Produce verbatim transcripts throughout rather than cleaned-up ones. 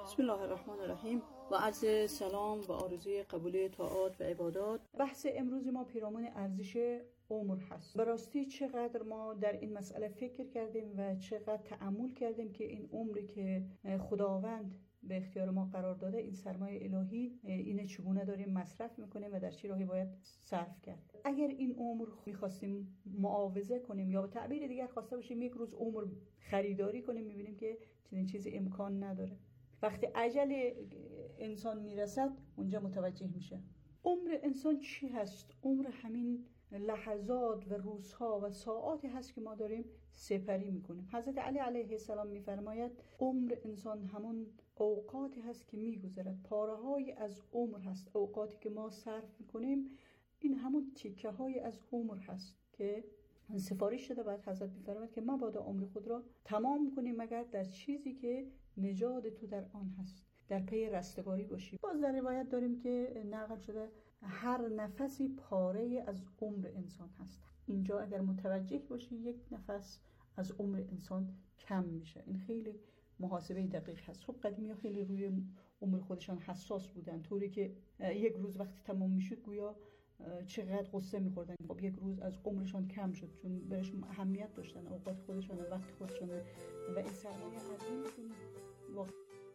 بسم الله الرحمن الرحیم و عرض سلام و آرزوی قبول طاعات و عبادات. بحث امروز ما پیرامون ارزش عمر هست. به راستی چقدر ما در این مسئله فکر کردیم و چقدر تأمل کردیم که این عمری که خداوند به اختیار ما قرار داده، این سرمایه الهی، اینه چگونه داریم مصرف میکنیم و در چه راهی باید صرف کرد. اگر این عمر میخواستیم معاوضه کنیم یا به تعبیر دیگر خواسته باشیم یک روز عمر خریداری کنیم، میبینیم که چنین چیزی امکان نداره. وقتی اجل انسان میرسد اونجا متوجه میشه عمر انسان چی هست. عمر همین لحظات و روزها و ساعاتی هست که ما داریم سپری میکنیم. حضرت علی علیه السلام میفرماید عمر انسان همون اوقاتی هست که میگذرد، پاره‌های از عمر هست. اوقاتی که ما صرف میکنیم این همون تیکه های از عمر هست که سفارش شده. بعد حضرت میفرماید که مبادا عمر خود را تمام کنیم مگر در چیزی که نژاد تو در آن هست، در پی رستگاری باشی. باز در روایت داریم که نقل شده هر نفسی پاره از عمر انسان هست. اینجا اگر متوجه باشی یک نفس از عمر انسان کم میشه. این خیلی محاسبه دقیق هست. خب قدیمی ها خیلی روی عمر خودشان حساس بودن، طوری که یک روز وقتی تمام میشد گویا چقدر غصه میخوردن. خب یک روز از عمرشان کم شد چون برش اهمیت داشتن، اوقات خودشان، وقت خودشان و این سرمایه عظیمشون واقعا.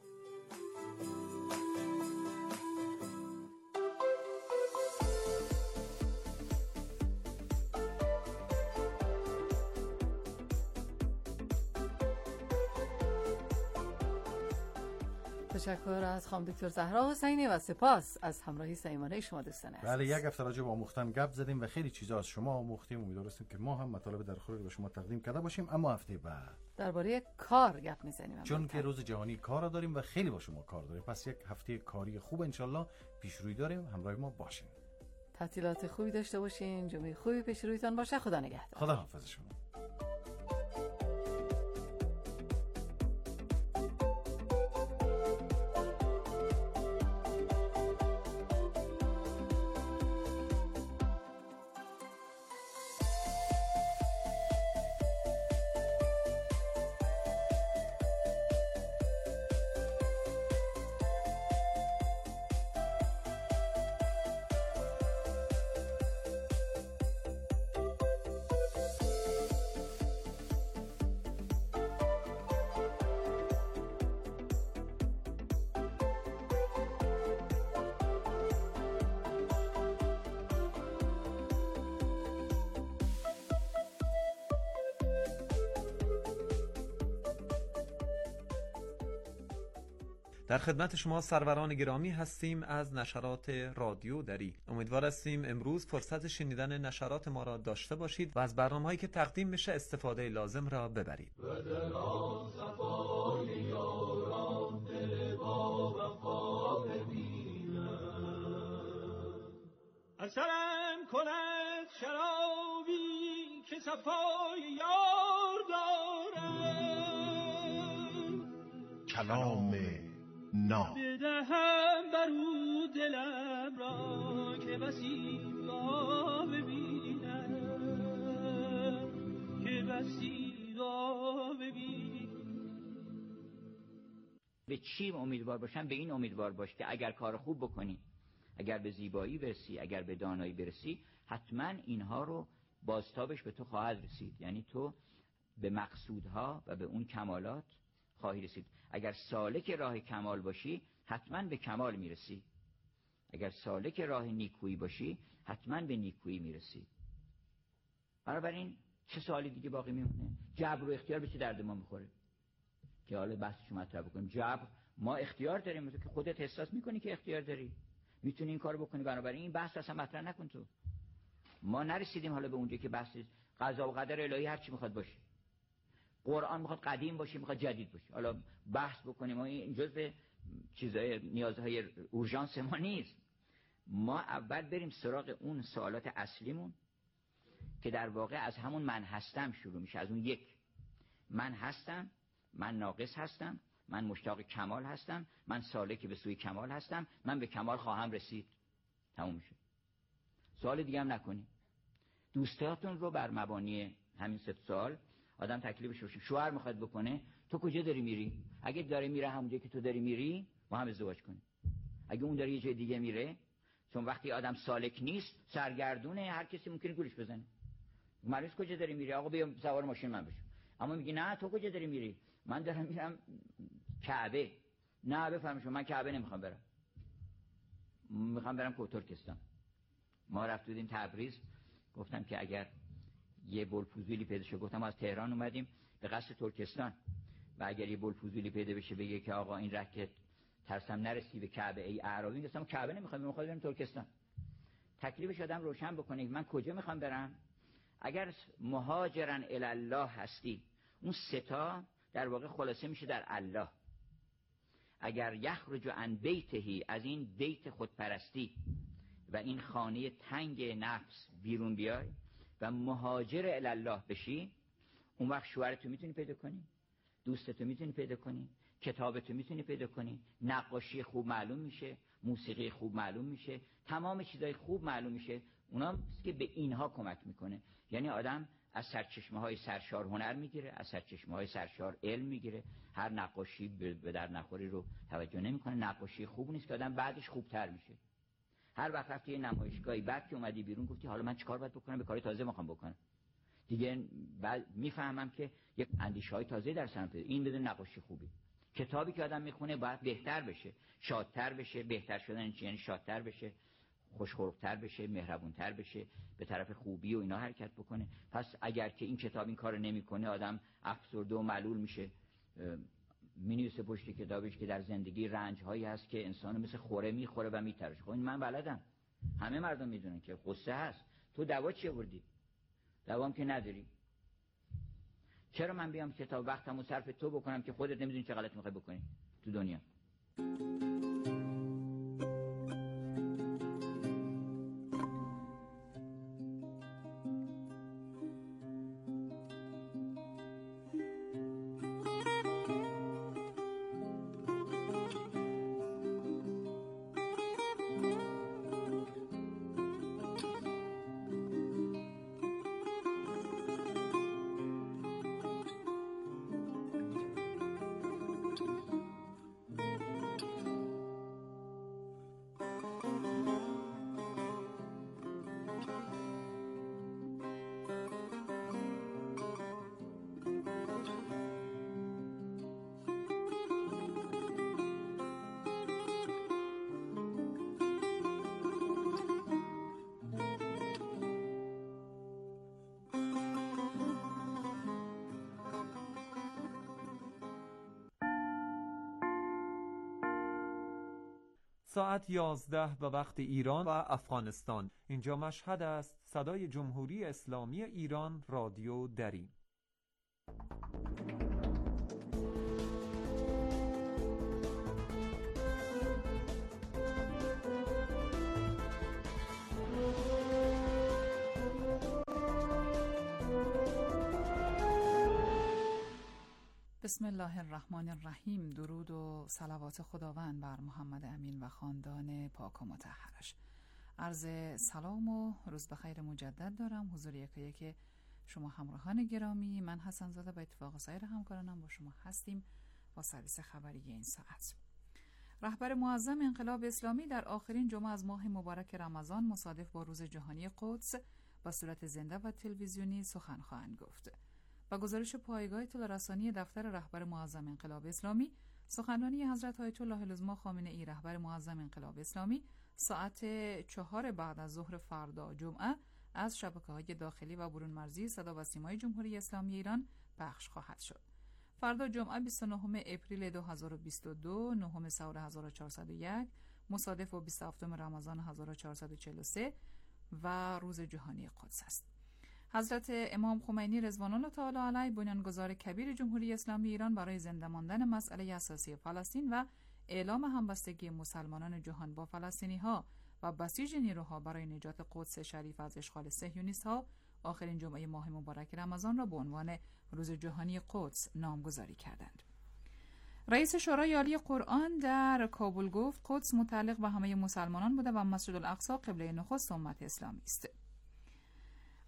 تشکر از خانم دکتر زهرا حسینی و سپاس از همراهی صمیمانه شما دوستان عزیز. بله، یک هفته راجع به آموختن گپ زدیم و خیلی چیزا از شما آموختیم. امیدواریم که ما هم مطالب در خور به شما تقدیم کرده باشیم. اما هفته بعد درباره کار گپ میزنیم، چون که روز جهانی کار داریم و خیلی با شما کار داریم. پس یک هفته کاری خوب ان شاءالله پیش روی داریم. همراه ما باشین. تعطیلات خوبی داشته باشین. جمعه خوبی پیش رویتان باشه. خدا نگهدار. خدا حافظ شما. در خدمت شما سروران گرامی هستیم از نشرات رادیو دری. امیدوار هستیم امروز فرصت شنیدن نشرات ما را داشته باشید و از برنامه‌هایی که تقدیم میشه استفاده لازم را ببرید. اثرم کند شرابی که صفای یار دارم، کلام نا بدهم برو دلم را که بسی را ببینم، که بسی را ببینم. به چی امیدوار باشم؟ به این امیدوار باش که اگر کار خوب بکنی، اگر به زیبایی برسی، اگر به دانایی برسی، حتما اینها رو بازتابش به تو خواهد رسید. یعنی تو به مقصودها و به اون کمالات خواهی رسید. اگر سالک راه کمال باشی حتما به کمال میرسی، اگر سالک راه نیکویی باشی حتما به نیکویی میرسی. بنابراین چه سوالی دیگه باقی میمونه؟ جبر و اختیار به چه درد ما میخوره که حالا بحثشو مطرح بکنیم؟ جبر ما اختیار داریم، تو که خودت احساس میکنی که اختیار داری، میتونی این کارو بکنی. بنابراین این بحث اصلا مطرح نکن. تو ما نرسیدیم حالا به اونجا که بحث قضا و قدر الهی هر چی میخواد باشه. قرآن میخواد قدیم باشه، میخواد جدید باشه. حالا بحث بکنیم ما این جزء چیزای نیازهای اورژانس ما نیست. ما اول بریم سراغ اون سوالات اصلیمون که در واقع از همون من هستم شروع میشه. از اون یک من هستم، من ناقص هستم، من مشتاق کمال هستم، من سالک به سوی کمال هستم، من به کمال خواهم رسید. تموم میشه. سوال دیگه هم نکنی. دوستاتون رو بر مبانی همین سه سوال آدم تکلیفش روشن. شوهر میخواد بکنه تو کجا داری میری؟ اگه داره میره همونجا که تو داری میری، با هم ازدواج کنیم. اگه اون داره یه جای دیگه میره، چون وقتی آدم سالک نیست، سرگردونه، هر کسی ممکنه گولش بزنه. مریض کجا داری میری؟ آقا بیا سوار ماشین من بشو. اما میگی نه تو کجا داری میری؟ من دارم میرم کعبه. نه بفرمایید من کعبه نمیخوام برم، میخوام برم ترکستان. ما رفت بودیم تبریز، گفتم که اگر یه بلفوزولی پیدا شه، گفتم از تهران اومدیم به قصد ترکستان و اگر یه بلفوزولی پیدا بشه بگه که آقا این رکت ترسم نرسی به کعبه ای اعرابی، گفتم کعبه نمیخوام، میخوام برم ترکستان. تکلیفش آدم روشن بکنه من کجا میخوام برم. اگر مهاجرن الی الله هستی، اون ستا در واقع خلاصه میشه در الله. اگر یخرج عن بیته، از این بیت خودپرستی و این خانه تنگ نفس بیرون بیای و مهاجر الی الله بشی، اون وقت شوهرتو میتونی پیدا کنی، دوستتو میتونی پیدا کنی، کتابتو میتونی پیدا کنی، نقاشی خوب معلوم میشه، موسیقی خوب معلوم میشه، تمام چیزای خوب معلوم میشه. اونا که به اینها کمک میکنه. یعنی آدم از سرچشمه های سرشار هنر میگیره، از سرچشمه های سرشار علم میگیره. هر نقاشی به در نخوری رو توجه نمیکنه. نقاشی خوب نیست که آدم بعدش خوبتر میشه. هر وقت رفتی یه نمایشگاهی بعد که اومدی بیرون گفتی حالا من چیکار باید بکنم، به کار تازه میخوام بکنم دیگه، بعد میفهمم که یک اندیشه‌های تازه در سرم پیدا. این بدون نقاشی خوبی. کتابی که آدم میخونه باید بهتر بشه، شادتر بشه. بهتر شدن یعنی شادتر بشه، خوشخلق‌تر بشه، مهربونتر بشه، به طرف خوبی و اینا حرکت بکنه. پس اگر که این کتاب این کارو نمیکنه، آدم افسرده و ملول میشه. مینویسه پشت کتابش که در زندگی رنج‌هایی هست که انسانو مثل خوره میخوره و میترشه. خب این من بلدم، همه مردم میدونن که قصه هست. تو دوا چی آوردی؟ دوام که نداری. چرا من بیام کتاب وقتمو صرف تو بکنم که خودت نمیدونی چه غلطی میخوای بکنی تو دنیا؟ ساعت یازده به وقت ایران و افغانستان. اینجا مشهد است. صدای جمهوری اسلامی ایران، رادیو دری. بسم الله الرحمن الرحیم. درود و صلوات خداوند بر محمد امین و خاندان پاک و مطهرش. عرض سلام و روز بخیر مجدد دارم حضور یکی که شما همراهان گرامی. من حسن زاده با اتفاق سایر همکارانم با شما هستیم با سرویس خبری این ساعت. رهبر معظم انقلاب اسلامی در آخرین جمعه از ماه مبارک رمضان مصادف با روز جهانی قدس با صورت زنده و تلویزیونی سخن خواهند گفت. با گزارش پایگاه اطلاع رسانی دفتر رهبر معظم انقلاب اسلامی، سخنرانی حضرت آیت الله العظمی خامنه‌ای رهبر معظم انقلاب اسلامی ساعت چهار بعد از ظهر فردا جمعه از شبکه‌های داخلی و برون مرزی صدا و سیمای جمهوری اسلامی ایران پخش خواهد شد. فردا جمعه بیست و نهم اپریل دو هزار و بیست و دو، نهم سور هزار و چهارصد و یک، مصادف با بیست و هفتم رمضان هزار و چهارصد و چهل و سه و روز جهانی قدس است. حضرت امام خمینی رضوان الله تعالی علیه بنیانگذار کبیر جمهوری اسلامی ایران برای زنده ماندن مسئله اساسی فلسطین و اعلام همبستگی مسلمانان جهان با فلسطینی‌ها و بسیج نیروها برای نجات قدس شریف از اشغال صهیونیست‌ها آخرین جمعه ماه مبارک رمضان را به عنوان روز جهانی قدس نامگذاری کردند. رئیس شورای عالی قرآن در کابل گفت قدس متعلق به همه مسلمانان بوده و مسجد الاقصی قبله نخست امت اسلامی است.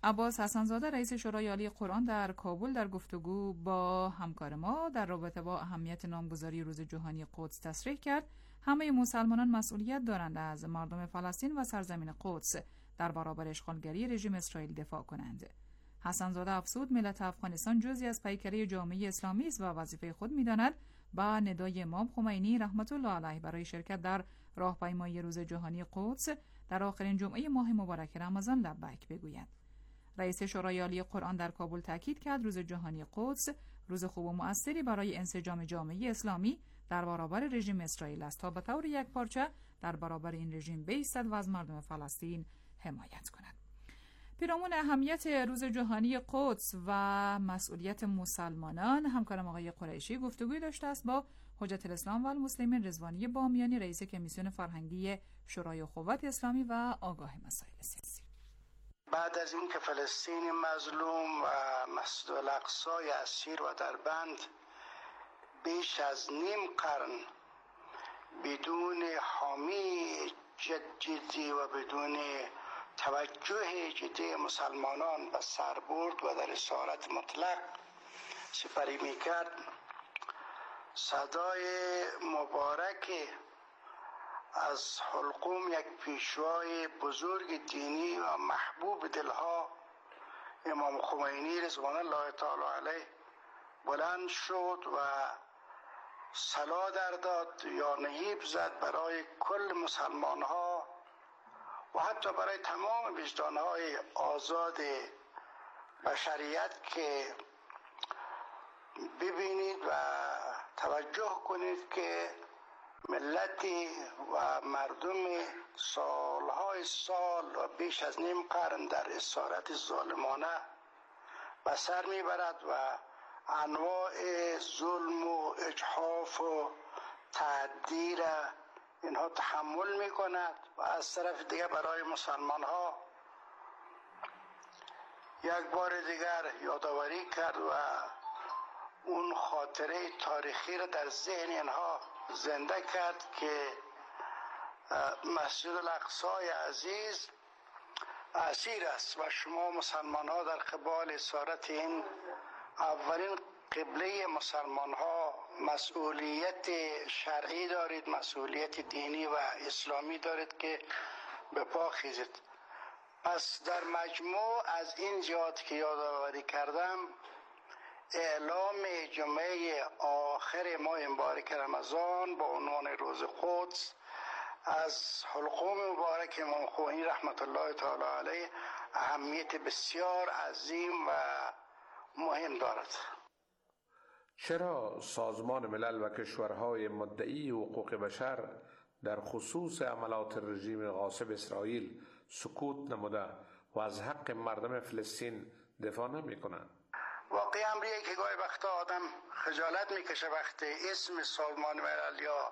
عباس حسن‌زاده رئیس شورای عالی قرآن در کابل در گفتگو با همکار ما در رابطه با اهمیت نامگذاری روز جهانی قدس تصریح کرد همه مسلمانان مسئولیت دارند از مردم فلسطین و سرزمین قدس در برابر اشغالگری رژیم اسرائیل دفاع کنند. حسن‌زاده افزود ملت افغانستان جزئی از پیکره جامعه اسلامی است و وظیفه خود می‌داند با ندای امام خمینی رحمت الله علیه برای شرکت در راهپیمایی روز جهانی قدس در آخرین جمعه ماه مبارک رمضان لبیک بگوید. رئیس شورای عالی قرآن در کابل تاکید کرد روز جهانی قدس روز خوب و مؤثری برای انسجام جامعه اسلامی در برابر رژیم اسرائیل است تا به طور یکپارچه در برابر این رژیم بایستد و از مردم فلسطین حمایت کند. پیرامون اهمیت روز جهانی قدس و مسئولیت مسلمانان، همکارم آقای قریشی گفتگوی داشته است با حجت الاسلام و المسلمین رضوانی بامیانی رئیس کمیسیون فرهنگی شورای اخوت اسلامی و آگاه مسائل سیاسی. بعد از اینکه فلسطین مظلوم و مسجد الاقصی اسیر و در بند بیش از نیم قرن بدون حامی جدی و بدون توجه جدی مسلمانان به سر برد و در اسارت مطلق سپری میکرد، صدای مبارک از حلقوم یک پیشوای بزرگ دینی و محبوب دلها امام خمینی رضوان الله تعالی علیه بلند شد و صلا در داد یا نهیب زد برای کل مسلمان ها و حتی برای تمام وجدان های آزاد بشریت که ببینید و توجه کنید که ملتی و مردم سالهای سال و بیش از نیم قرن در اسارت ظالمانه به سر میبرد و انواع ظلم و اجحاف و تعدی را اینها تحمل میکند و از طرف دیگر برای مسلمان ها یک بار دیگر یادآوری کرد و اون خاطره تاریخی را در ذهن اینها زنده کرد که مسجد الاقصی عزیز اسیر است و شما مسلمان ها در قبال اسارت این اولین قبله مسلمان ها مسئولیت شرعی دارید، مسئولیت دینی و اسلامی دارید که به پا خیزید. پس در مجموع از این جهات که یادآوری کردم، اعلام جمعه آخر ماه مبارک رمضان با عنوان روز قدس از حلقوم مبارک امام خمینی رحمت الله تعالی علیه اهمیت بسیار عظیم و مهم دارد. چرا سازمان ملل و کشورهای مدعی حقوق بشر در خصوص عملات رژیم غاصب اسرائیل سکوت نموده و از حق مردم فلسطین دفاع نمی کنند؟ واقعی امریه که گاهی وقتا آدم خجالت میکشه وقتی اسم سازمان ملل یا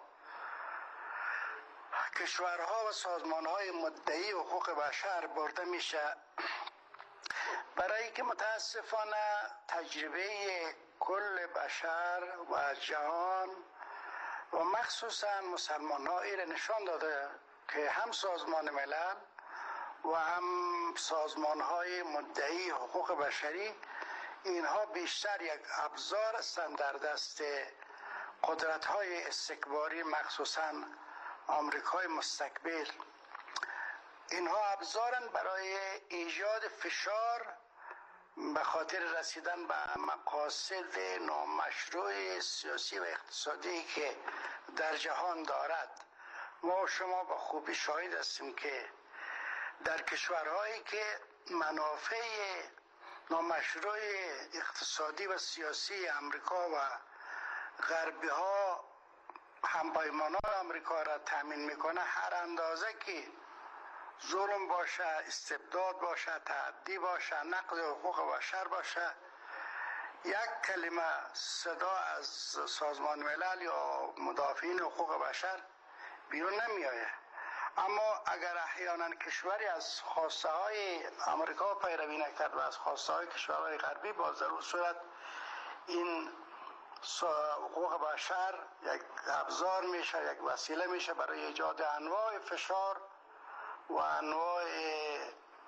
کشورها و سازمانهای مدعی حقوق بشر برده میشه، برای که متاسفانه تجربه کل بشر و جهان و مخصوصا مسلمان ها ایره نشان داده که هم سازمان ملل و هم سازمان های مدعی حقوق بشری اینها بیشتر یک ابزار هستند در دست قدرت های استکباری، مخصوصا آمریکای مستکبر. اینها ابزارند برای ایجاد فشار به خاطر رسیدن به مقاصد نامشروع سیاسی و اقتصادی که در جهان دارد. ما و شما به خوبی شاهد هستیم که در کشورهایی که منافع نامشروع اقتصادی و سیاسی امریکا و غربی ها همپیمانان امریکا را تامین میکنه، هر اندازه که ظلم باشه، استبداد باشه، تعدی باشه، نقض حقوق بشر باشه، یک کلمه صدا از سازمان ملل یا مدافعین حقوق بشر بیرون نمی آید. اما اگر احیانا کشوری از خواسته های امریکا پیروی نکرد و از خواسته های کشورهای غربی، با ضرور صورت این حقوق بشر یک ابزار میشه، یک وسیله میشه برای ایجاد انواع فشار و انواع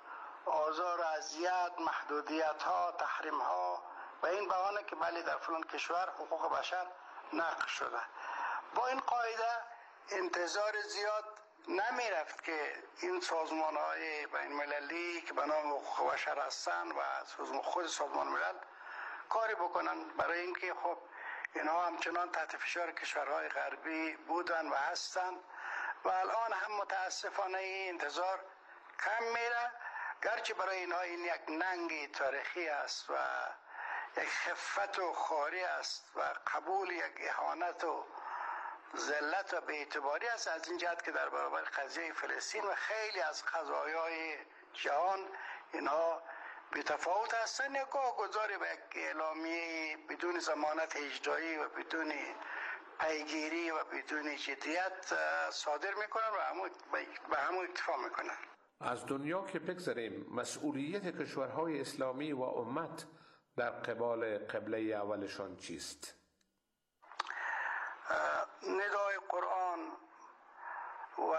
آزار و اذیت، محدودیت ها، تحریم ها و این بهانه که بله در فلان کشور حقوق بشر نقض شده. با این قاعده انتظار زیاد نمی رفت که این سازمان های بین المللی که به نام حقوق بشر هستند و خود سازمان ملل کاری بکنن، برای اینکه خب اینها همچنان تحت فشار کشورهای غربی بودن و هستند و الان هم متاسفانه این انتظار کم میره، گرچه برای اینها این یک ننگی تاریخی است و یک خفت و خواری است و قبول یک اهانت و ذلت و بی‌اعتباری است، از این جهت که در برابر قضیه فلسطین و خیلی از قضایای جهان اینها بی‌تفاوت هستند. یا گاه گذاری به یک اعلامیه بدون ضمانت اجرایی و بدون پیگیری و بدون جدیت صادر میکنن و همون به همون اکتفا میکنن. از دنیا که بگذاریم، مسئولیت کشورهای اسلامی و امت در قبال قبله اولشان چیست؟ ندای قرآن و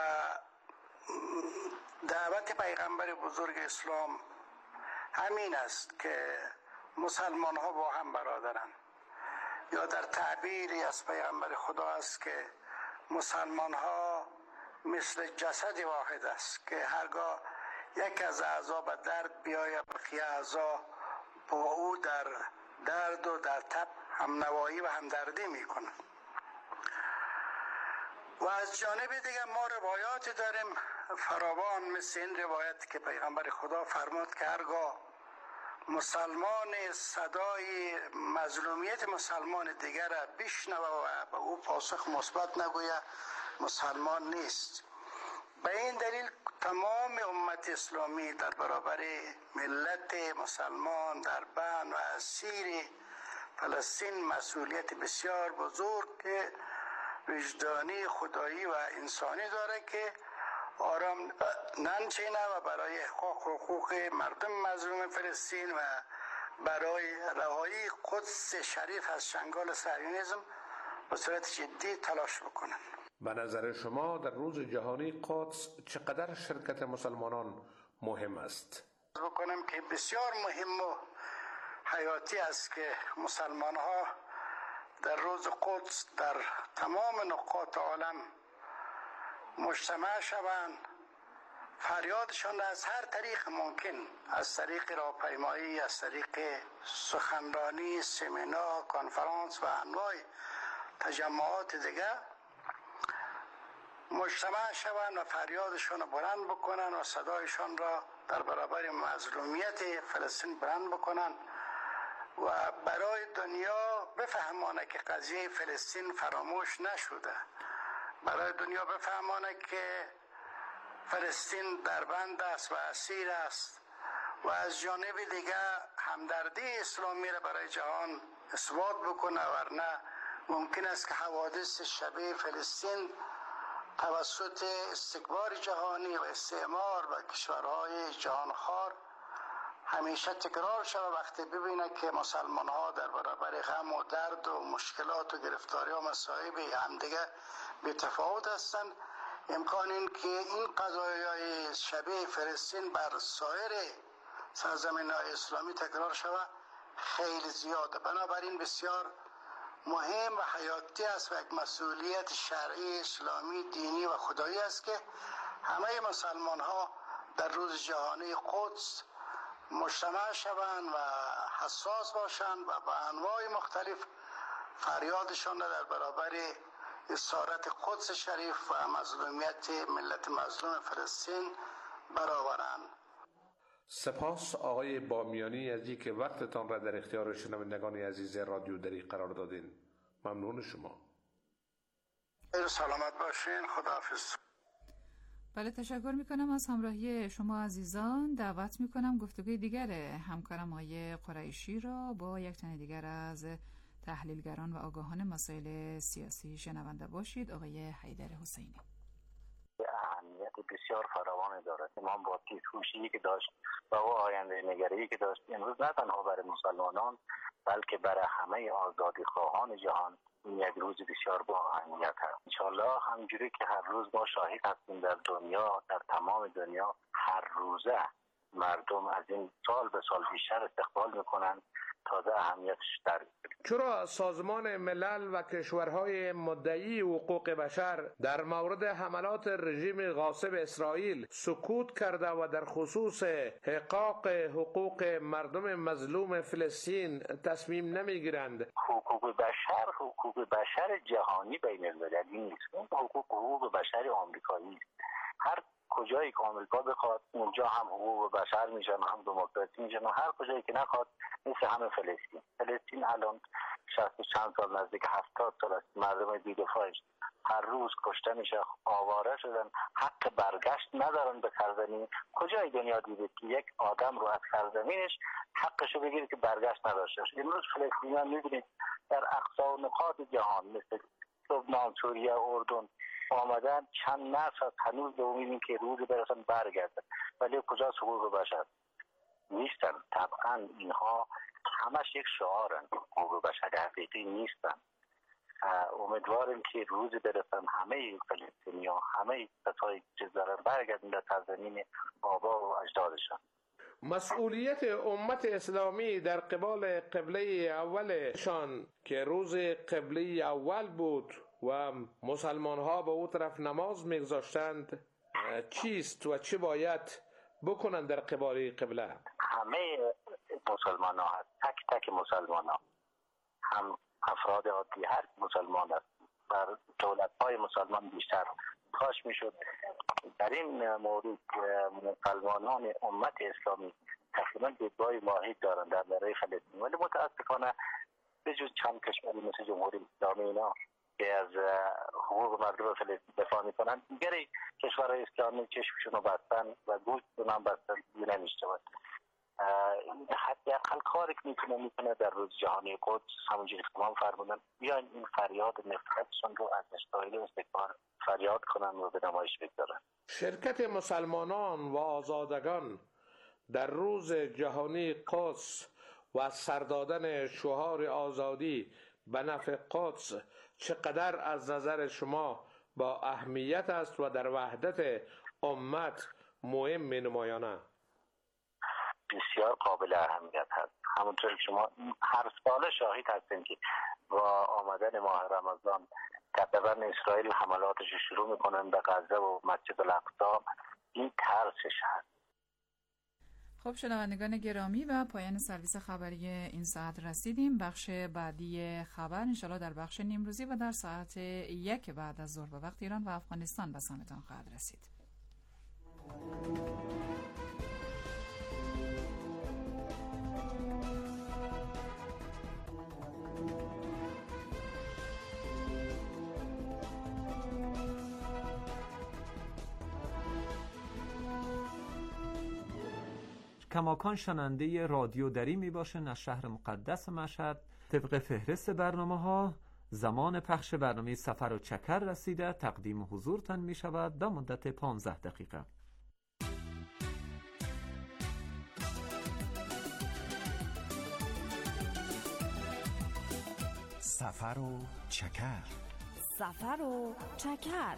دعوت پیغمبر بزرگ اسلام همین است که مسلمان ها با هم برادرند، یا در تعبیری از پیغمبر خدا است که مسلمان ها مثل جسد واحد است که هرگاه یک از اعضا به درد بیاید بقیه اعضا با او در درد و در تب همنوایی و همدردی میکنند. و از جانب دیگر ما روایاتی داریم فراوان، مثل این روایت که پیغمبر خدا فرمود که هرگاه مسلمان صدای مظلومیت مسلمان دیگر را بشنوه و به او پاسخ مثبت نگوید، مسلمان نیست. به این دلیل تمام امت اسلامی در برابر ملت مسلمان در بند و اسیر فلسطین مسئولیت بسیار بزرگ وجدانی، خدایی و انسانی داره که آرام ننشینه و برای حقوق مردم مظلوم فلسطین و برای رهایی قدس شریف از چنگال صهیونیسم به صورت جدی تلاش بکنن. به نظر شما در روز جهانی قدس چقدر شرکت مسلمانان مهم است؟ بکنم که بسیار مهم و حیاتی است که مسلمان ها در روز قدس در تمام نقاط عالم مجتمع شوند، فریادشان از هر طریق ممکن، از طریق راهپیمایی، از طریق سخنرانی، سمینار، کنفرانس و انواع تجمعات دیگر مجتمع شوند و فریادشان را بلند بکنند و صدایشان را در برابر مظلومیت فلسطین بلند بکنند و برای دنیا بفهمانه که قضیه فلسطین فراموش نشده، برای دنیا بفهمانه که فلسطین در بند است و اسیر است و از جانب دیگر همدردی اسلامی را برای جهان اثبات بکنه، ورنه ممکن است که حوادث شبیه فلسطین توسط استکبار جهانی و استعمار و کشورهای جهانخوار همیشه تکرار شود وقتی ببینه که مسلمان ها در برابر غم و درد و مشکلات و گرفتاری و مصائب همدیگه بی‌تفاوت هستند. امکان این که این قضایای شبیه فلسطین بر سایر سرزمین های اسلامی تکرار شود خیلی زیاده. بنابراین بسیار مهم و حیاتی است و یک مسئولیت شرعی اسلامی دینی و خدایی است که همه مسلمان ها در روز جهانی قدس مجتمع شوند و حساس باشند و با انواع مختلف فریادشان را در برابر اسارت قدس شریف و مظلومیت ملت مظلوم فلسطین برآورند. سپاس آقای بامیانی از اینکه وقتتان را در اختیار شنوندگان عزیز رادیو دری قرار دادین. ممنون شما. خیر سلامت باشین. خداحافظ. بله، تشکر میکنم از همراهی شما عزیزان. دعوت میکنم گفتگوی دیگر همکارم آقای قریشی را با یک تن دیگر از تحلیلگران و آگاهان مسائل سیاسی شنونده باشید. آقای حیدر حسینی. اهمیت بسیار فراوانی دارد. امام با تیزهوشی که داشت و او آینده نگری که داشت امروز نه تنها برای مسلمانان بلکه برای همه آزادی خواهان جهان این یک روز بسیار با اهمیت است. انشالله همجوری که هر روز ما شاهد هستیم در دنیا، در تمام دنیا هر روزه مردم از این سال به سال بیشتر استقبال میکنن، تازه اهمیتش در چرا سازمان ملل و کشورهای مدعی حقوق بشر در مورد حملات رژیم غاصب اسرائیل سکوت کرده و در خصوص احقاق حقوق مردم مظلوم فلسطین تصمیم نمیگیرند؟ حقوق بشر حقوق بشر جهانی بین المللی نیست، اون حقوق حقوق بشر آمریکایی است. هر کجایی که آمریکا بخواد اونجا هم حقوق بشر میشن، هم دموکراسی میشن، و هر کجایی که نخواد مثل همه فلسطین. فلسطین الان شصت چند سال، نزدیک هفتاد سال است مردم بی‌دفاعش هر روز کشته میشه، آواره شدن، حق برگشت ندارن به سرزمین. کجای دنیا دیدید که یک آدم رو از سرزمینش حقشو بگیره که برگشت نداشته باشه؟ امروز فلسطینیان میبینید در اقصا نقاط جهان مثل لبنان، سوریه، اردن آمدن، چند نسل هنوز به امید که روزی برسن برگردن، ولی کجا حقوق بشر نیستن. طبعا اینها همش یک شعارن، حقوق بشر حقیقی نیستن. امیدواریم که روزی برسن همه فلسطینی‌ها، همه کسایی که دارن برگردن در سرزمین آبا و اجدادشان. مسئولیت امت اسلامی در قبال قبله اولشان که روز قبله اول بود و مسلمان ها به او طرف نماز میگذاشتند چیست و چی باید بکنند در قبال قبله؟ همه مسلمان ها هست، تک تک مسلمان ها، هم افراد عادی، هر مسلمان هست. بر دولت های مسلمان بیشتر کاش میشد در این مورد مسلمانان امت اسلامی تقریبا دیدگاه واحد دارند در برای فلسطین، ولی متاسفانه به جز چند کشوری مثل جمهوری اسلامی اینا که از حقوق مردم فلسطین دفاع میکنن، دیگری کشورهای اسلامی چشمشون رو بستن و گوشتون هم بستن، دیگه نمیشود. حداقل کاری که میتونه میکنه در روز جهانی قدس، همونجوری که ما فرمودن، بیاین این فریاد نفرتشون رو از اسرائیل و استکبار فریاد کنن و به نمایش بگذارن. شرکت مسلمانان و آزادگان در روز جهانی قدس و سر دادن شعار آزادی به نفع قدس چقدر از نظر شما با اهمیت است و در وحدت امت مهم می نمایانه؟ بسیار قابل اهمیت هست. همونطور که شما هر سال شاهد هستیم که با آمدن ماه رمضان تقریبا اسرائیل حملاتش شروع میکنن به غزه و مسجد الاقصی. این ترسش هست. خب شنوندگان گرامی، و پایان سرویس خبری این ساعت رسیدیم. بخش بعدی خبر انشالله در بخش نیمروزی و در ساعت یک بعد از ظهر به وقت ایران و افغانستان به سمتان خواهد رسید. کماکان شننده رادیو دری می باشند از شهر مقدس مشهد. طبق فهرست برنامه ها زمان پخش برنامه سفر و چکر رسیده، تقدیم حضورتان می شود به مدت پانزده دقیقه. سفر و چکر، سفر و چکر.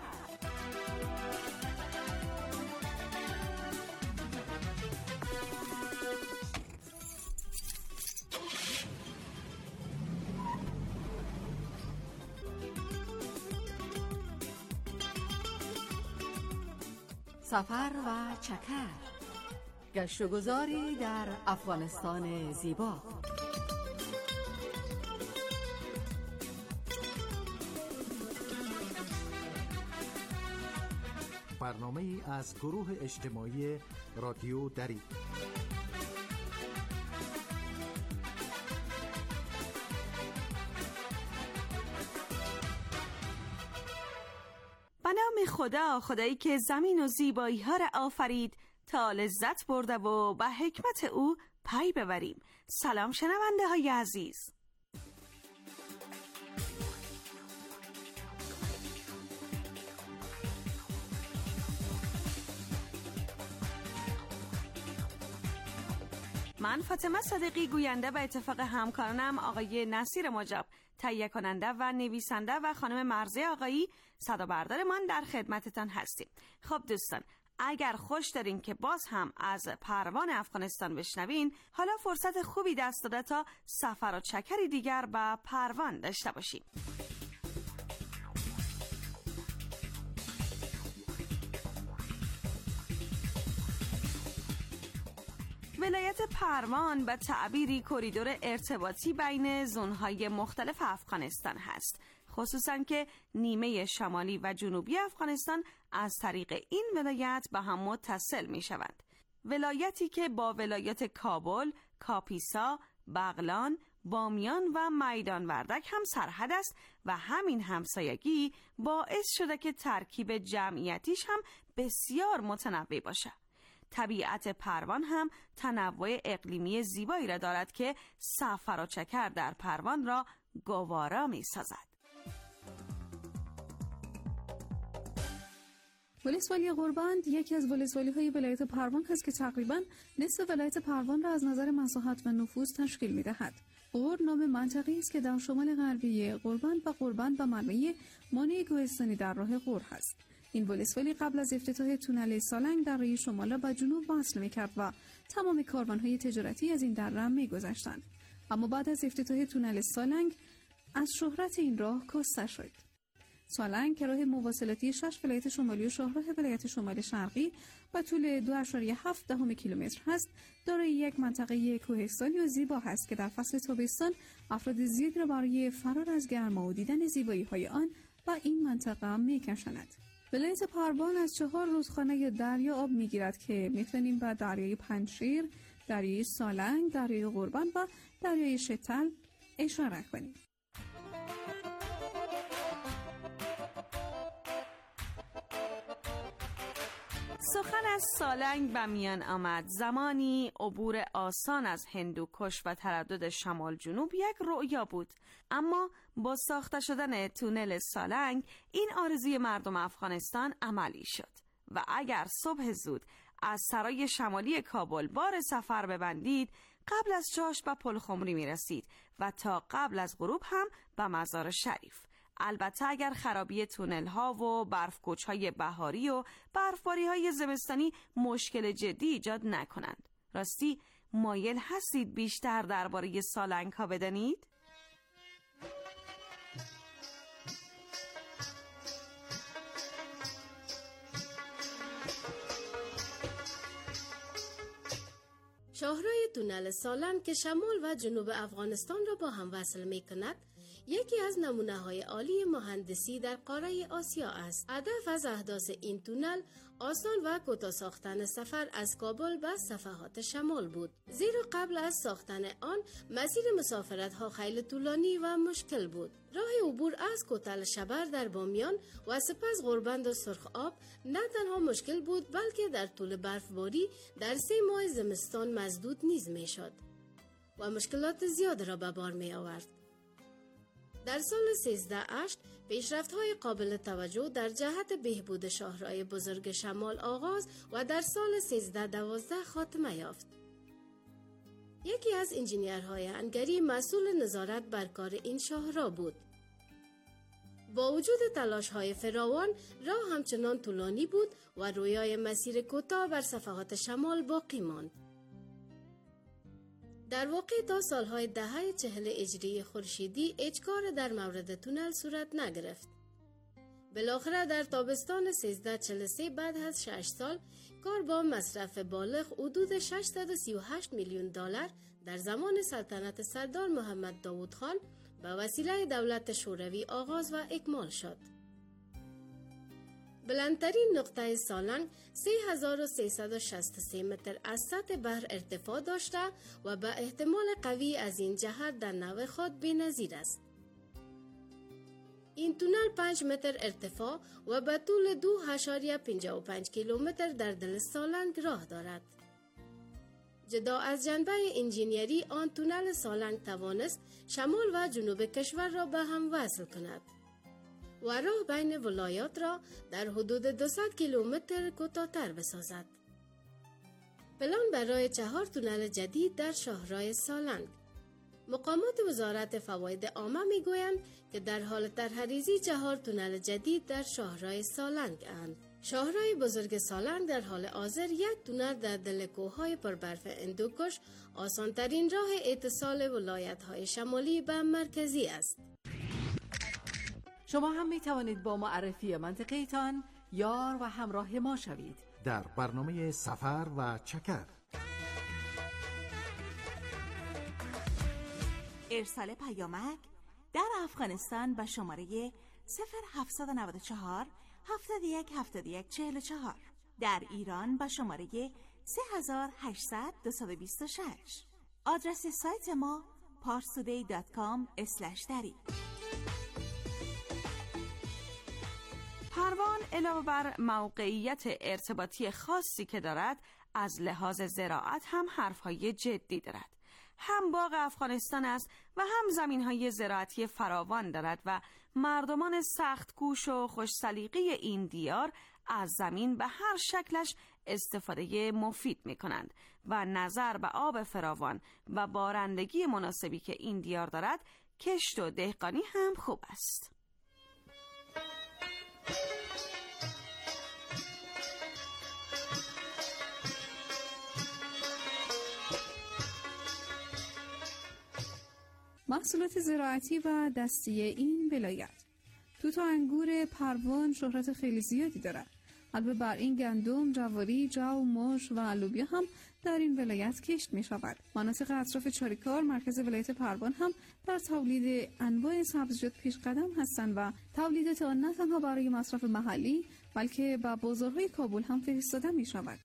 سفر و چکر، گشت و گذاری در افغانستان زیبا. برنامه ای از گروه اجتماعی رادیو دری. به نام خدا، خدایی که زمین و زیبایی ها را آفرید تا لذت برده و به حکمت او پی ببریم. سلام شنونده های عزیز. من فاطمه صدیقی، گوینده به اتفاق همکارانم آقای نصیر مجاب، تهیه کننده و نویسنده، و خانم مرزی آقایی صدا بردار من در خدمتتان هستیم. خب دوستان، اگر خوش دارین که باز هم از پروان افغانستان بشنوین، حالا فرصت خوبی دست داده تا سفر و چکری دیگر به پروان داشته باشیم. ولایت پروان به تعبیری کریدور ارتباطی بین زونهای مختلف افغانستان هست، خصوصاً که نیمه شمالی و جنوبی افغانستان از طریق این ولایت به هم متصل می شوند. ولایتی که با ولایت کابل، کاپیسا، بغلان، بامیان و میدان وردک هم سرحد است و همین همسایگی باعث شده که ترکیب جمعیتیش هم بسیار متنوع باشه. طبیعت پروان هم تنوع اقلیمی زیبایی را دارد که سفر و چکر در پروان را گوارا می سازد. ولسوالی غربند یکی از ولسوالی‌های ولایت پروان هست که تقریباً نصف ولایت پروان را از نظر مساحت و نفوذ تشکیل می‌دهد. غور نام منطقه‌ای است که در شمال غربی غربند و غربند به معنای مانع کوهستانی در راه غور هست. این ولسوالی قبل از افتتاح تونل سالنگ دره شمال را به جنوب وصل می‌کرد و تمام کاروان‌های تجارتی از این دره می‌گذشتند. اما بعد از افتتاح تونل سالنگ از شهرت این راه کاسته شد. سالنگ که راه مواصلاتی شش ولایت شمالی و شاهراه ولایت شمال شرقی با طول دو ممیز هفت دهم کیلومتر هست، دارای یک منطقه کوهستانی و زیبا هست که در فصل تابستان افراد زیادی را برای فرار از گرما و دیدن زیبایی‌های آن به این منطقه می‌کشاند. ولایت پروان از چهار رودخانه یا دریا آب می‌گیرد که می‌توانیم به دریای پنجشیر، دریای سالنگ، دریای غربند و دریای شتل اشاره کنیم. سخن از سالنگ به میان آمد زمانی عبور آسان از هندوکش و تردد شمال جنوب یک رؤیا بود، اما با ساخته شدن تونل سالنگ این آرزوی مردم افغانستان عملی شد و اگر صبح زود از سرای شمالی کابل بار سفر ببندید، قبل از چاش به پلخمری می رسید و تا قبل از غروب هم به مزار شریف. البته اگر خرابی تونل ها و برفکوچ های بهاری و برفباری های زمستانی مشکل جدی ایجاد نکنند. راستی مایل هستید بیشتر درباره سالنگ ها بدانید؟ شاهراه تونل سالنگ که شمال و جنوب افغانستان را با هم وصل می کند، یکی از نمونه‌های عالی مهندسی در قاره آسیا است. هدف از احداث این تونل آسان و کوتاه ساختن سفر از کابل به صفحات شمال بود، زیرا قبل از ساختن آن مسیر مسافرت‌ها خیلی طولانی و مشکل بود. راه عبور از کوتل شبر در بامیان و سپس غربند و سرخ آب نه تنها مشکل بود، بلکه در طول برفباری در سه ماه زمستان مسدود نیز می‌شد و مشکلات زیاد را به بار می آورد. در سال سیزده هشت پیشرفت‌های قابل توجه در جهت بهبود شاهراه بزرگ شمال آغاز و در سال سیزده دوازده خاتمه یافت. یکی از انجینیرهای هنگری مسئول نظارت بر کار این شاهراه بود. با وجود تلاش‌های فراوان، راه همچنان طولانی بود و رویای مسیر کوتاه بر صفحات شمال باقی ماند. در واقع تا سالهای دهه چهل هجری خورشیدی هیچ کار در مورد تونل صورت نگرفت. بالاخره در تابستان سیزده چهل و سه بعد از شش سال کار با مصرف بالغ حدود ششصد و سی و هشت میلیون دلار در زمان سلطنت سردار محمد داوود خان به وسیله دولت شوروی آغاز و اکمال شد. بلندترین نقطه سالنگ سه هزار و سیصد و شصت و سه متر از سطح بحر ارتفاع داشته و به احتمال قوی از این جهت در نوع خود بی‌نظیر است. این تونل پنج متر ارتفاع و به طول دو ممیز پنجاه و پنج کیلومتر در دل سالنگ راه دارد. جدا از جنبه انجینیری، آن تونل سالنگ توانست شمال و جنوب کشور را به هم وصل کند و راه بین ولایات را در حدود دویست کیلومتر کوتاه‌تر بسازد. پلان برای چهار تونل جدید در شاهراه سالنگ. مقامات وزارت فواید عامه میگویند که در حال طرح‌ریزی چهار تونل جدید در شاهراه سالنگ اند. شاهرای بزرگ سالنگ در حال حاضر یک تونل در دل کوههای پربرف هندوکش آسانترین راه اتصال ولایت‌های شمالی به مرکزی است. شما هم می توانید با معرفی منطقه‌تان یار و همراه ما شوید در برنامه سفر و چکر. ارسال پیامک در افغانستان به شماره صفر هفتصد و نود و چهار هفتاد و یک هفتاد و یک چهل و چهار، در ایران به شماره سه هزار و هشتصد دویست و بیست و شش. آدرس سایت ما پارستودی دات کام اسلش دری. پروان علاوه بر موقعیت ارتباطی خاصی که دارد، از لحاظ زراعت هم حرفهای جدی دارد. هم باغ افغانستان است و هم زمینهای زراعتی فراوان دارد و مردمان سخت کوش و خوش سلیقه این دیار از زمین به هر شکلش استفاده مفید می کنند و نظر به آب فراوان و بارندگی مناسبی که این دیار دارد، کشت و دهقانی هم خوب است. محصولات زراعتی و دستی این ولایت. توت و انگور پروان شهرت خیلی زیادی دارد. علاوه بر این گندم، جواری، جو، ماش و لوبیا هم در این ولایت کشت می شود. مناطق اطراف چاریکار مرکز ولایت پروان هم در تولید انواع سبزیجات پیش قدم هستند و تولیدات آن نه تنها برای مصرف محلی بلکه به بازارهای کابل هم فرستاده می شود.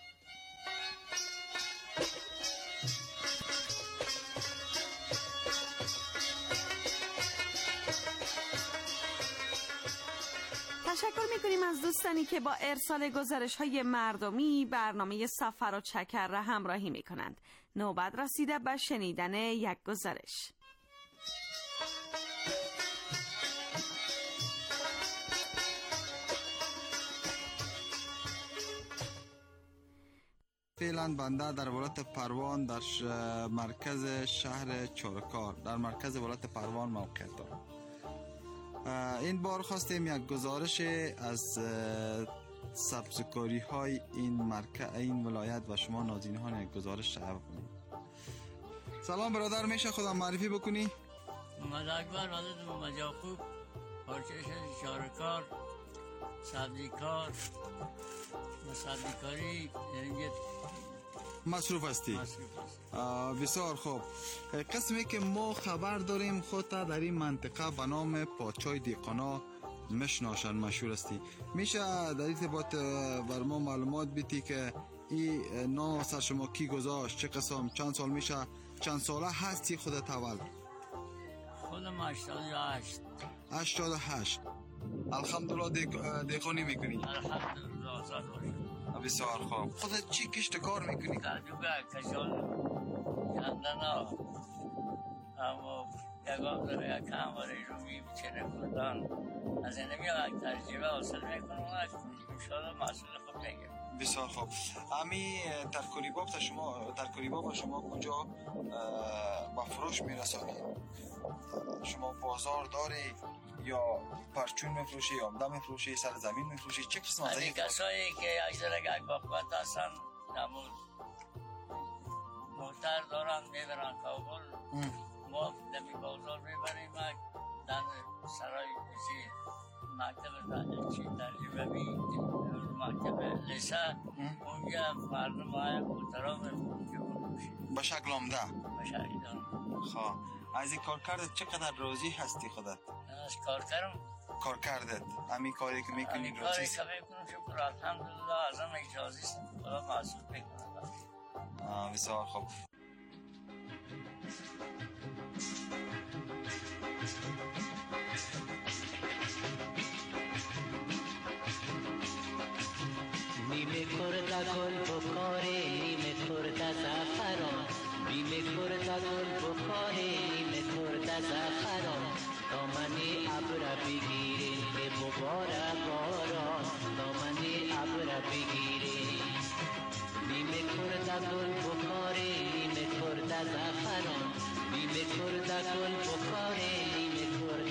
تشکر می‌کنیم از دوستانی که با ارسال گزارش‌های مردمی برنامه سفر و چکر را همراهی می‌کنند. نوبت رسیده به شنیدن یک گزارش. فعلا بنده در ولایت پروان در مرکز شهر چارکار در مرکز ولایت پروان موقعیت دارم. این بار خواستیم یک گزارش از سبزکاری های این مرکز این ولایت و شما ناظرین یک گزارش شایع کنید. سلام برادر، میشه خودم معرفی بکنی؟ محمد اکبر حضرت محمد یعقوب، پارچه‌ش چارکار، سبزیکار، سبزیکاری مصروف هستی؟ مصروف هستی. بسیار خوب. قسمی که ما خبر داریم خودت در این منطقه به نام پادشاه دیقانا مشناشن، مشهور هستی. میشه در این ارتباط بر ما معلومات بیتی که این نام سر شما کی گذاشت، چه قسم، چند سال میشه، چند ساله هستی خودت اول؟ خودم هشتاد و هشت. هشتاد و هشت. الحمدلله دیقانی میکنی؟ الحمدلله آزاد باشم. بسیار خوب. خودت چی کشت کار میکنی؟ تعجبه کشان کندنا اما یکم داره یک همواره رو میچنه کردن از این نمیاد تجربه حاصل میکنم انشاءالله محصول خوب نگیر. بسیار خوب. امی ترکاری باب تا شما ترکاری باب شما کجا با فروش میرسانید؟ شما بازار داری یا پرچون میفروشی یا عمده میفروشی، سر زمین میفروشی، چه قسم از این کسایی که یک ذره گگ باقوت هستن نمون موتر دارن میبرن کابل، ما نمی بازار میبریم در سرای بزیر مکتب چی ترجمه بی مکتب لسه اونجا مردم های موترها میفروشی به شکل عمده. به شکل عمده. خواه از این کار کردت چقدر راضی هستی خودت؟ از کار کردم کار کردت همین کاری که میکنی همین کاری که میکنم شکر الحمدلله از هم اجازی است خدا محصول میکنم. بسیار خوب. نیمه کرده گل بخاره نیمه کرده زفران نیمه کرده گل بخاره نیمه کرده زفران دامنی ابر بگیرین که مبارک باران دامنی ابر بگیرین نیمه کرده گل بخاره نیمه کرده زفران نیمه کرده گل بخاره نیمه کرده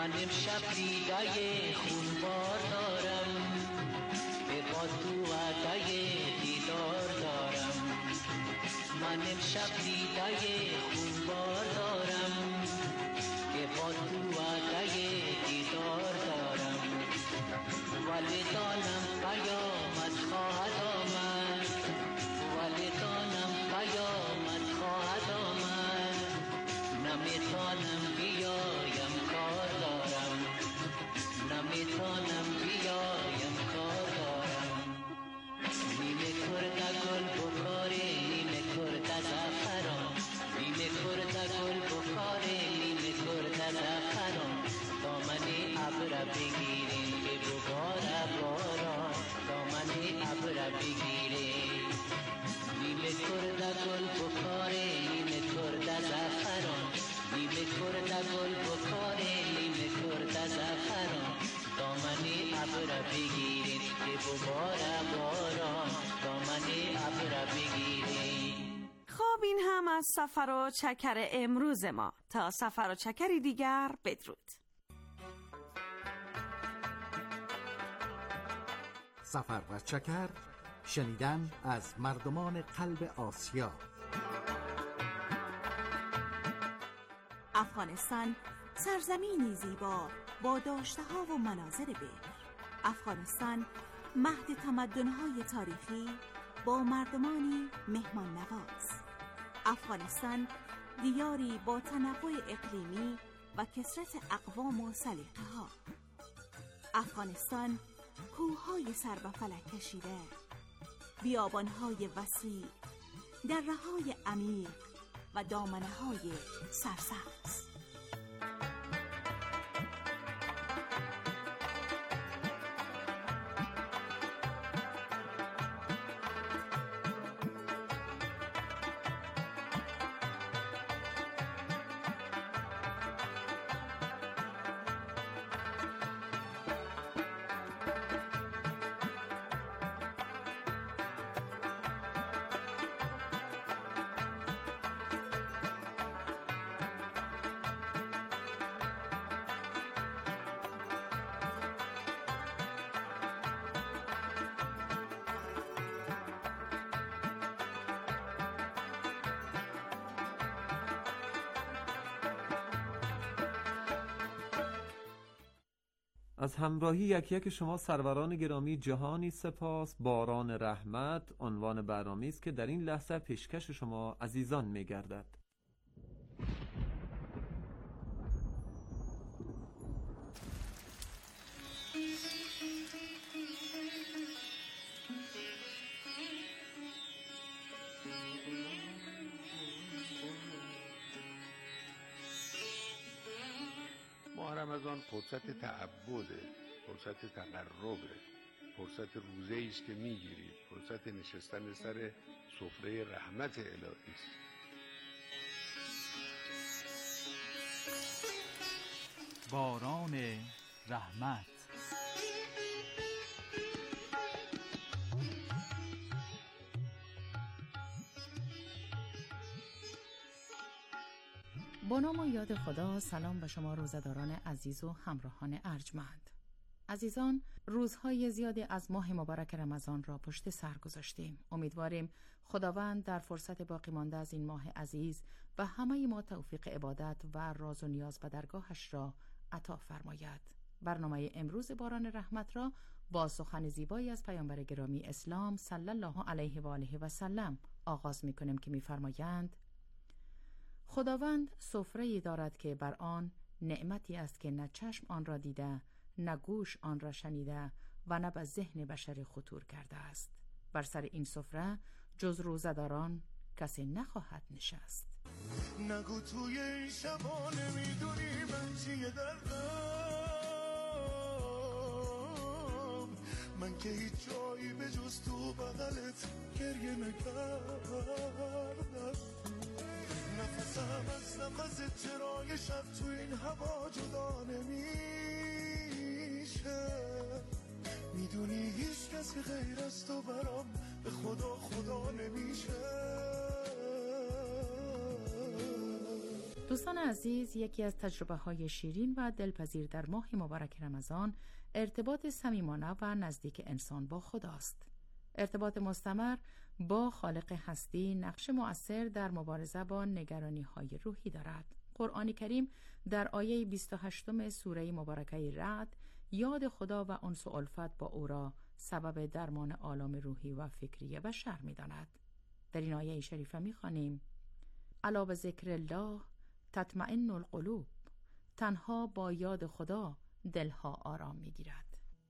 من امشب دیدای خونبار دارم، به با تو وعدای دیدار دارم. من امشب دیدای خونبار دارم، به با تو وعدای دیدار دارم. ولی دانم قیامت خواهد آمد، ولی دانم قیامت خواهد آمد. نمیتانم بیایم کار دارم، نمیتانم بیایم کار دارم. نیمه کرده گل بخاره، نیمه کرده زعفران، نیمه کرده گل بخاره، نیمه کرده زعفران. دامن ابر بگیرین که بباره باران، دامن ابر بگیرین. نیمه کرده گل بخاره، نیمه کرده زعفران، نیمه کرده گل بخاره، نیمه کرده زعفران. دامن ابر بگیرین که بباره باران، دامن ابر بگیرین. خب این هم از سفر و چکر امروز ما. تا سفر و چکری دیگر بدرود. سفر و چکر، شنیدن از مردمان قلب آسیا. افغانستان سرزمینی زیبا با داشته‌ها و مناظر بکر. افغانستان مهد تمدن‌های تاریخی با مردمانی مهمان نواز. افغانستان دیاری با تنوع اقلیمی و کثرت اقوام و سلیقه‌ها. افغانستان کوه‌های سر به فلک کشیده، بیابان‌های وسیع، دره‌های عمیق و دامنه‌های سرسبز. از همراهی یک یک شما سروران گرامی جهانی سپاس. باران رحمت عنوان برنامه‌ای است که در این لحظه پیشکش شما عزیزان می‌گردد. ماه رمضان فرصت تعبده، فرصت تقربه، فرصت روزه‌ای است که میگیرید، فرصت نشستن سر سفره رحمت الهی است. باران رحمت. با نام و یاد خدا. سلام به شما روزه‌داران عزیز و همراهان ارجمند. عزیزان، روزهای زیادی از ماه مبارک رمضان را پشت سر گذاشتیم. امیدواریم خداوند در فرصت باقی مانده از این ماه عزیز و همه ما توفیق عبادت و راز و نیاز به درگاهش را عطا فرماید. برنامه امروز باران رحمت را با سخن زیبایی از پیامبر گرامی اسلام صلی الله علیه و آله و سلم آغاز می‌کنیم که می‌فرمایند: خداوند سفره‌ای دارد که بر آن نعمتی است که نه چشم آن را دیده، نه گوش آن را شنیده و نه به ذهن بشری خطور کرده است. بر سر این سفره جز روزه‌داران کسی نخواهد نشست. نگو توی این شبا نمیدونی من چیه دردم، من که هیچ جایی به جز تو بغلت گریه نکردم. نفسم از نفس چرای شب تو این هوا جدا نمیشه. میدونی هیچ کسی غیر از تو برام به خدا خدا نمیشه. دوستان عزیز، یکی از تجربه های شیرین و دلپذیر در ماه مبارک رمضان ارتباط صمیمانه و نزدیک انسان با خداست. ارتباط مستمر با خالق هستی نقش مؤثر در مبارزه با نگرانی های روحی دارد. قرآن کریم در آیه بیست و هشت سوره مبارکه رعد یاد خدا و انس و الفت با او را سبب درمان آلام روحی و فکری بشر می‌داند. در این آیه شریفه می‌خوانیم: الا بذکر الله تطمئن القلوب. تنها با یاد خدا دلها آرام می‌گیرد.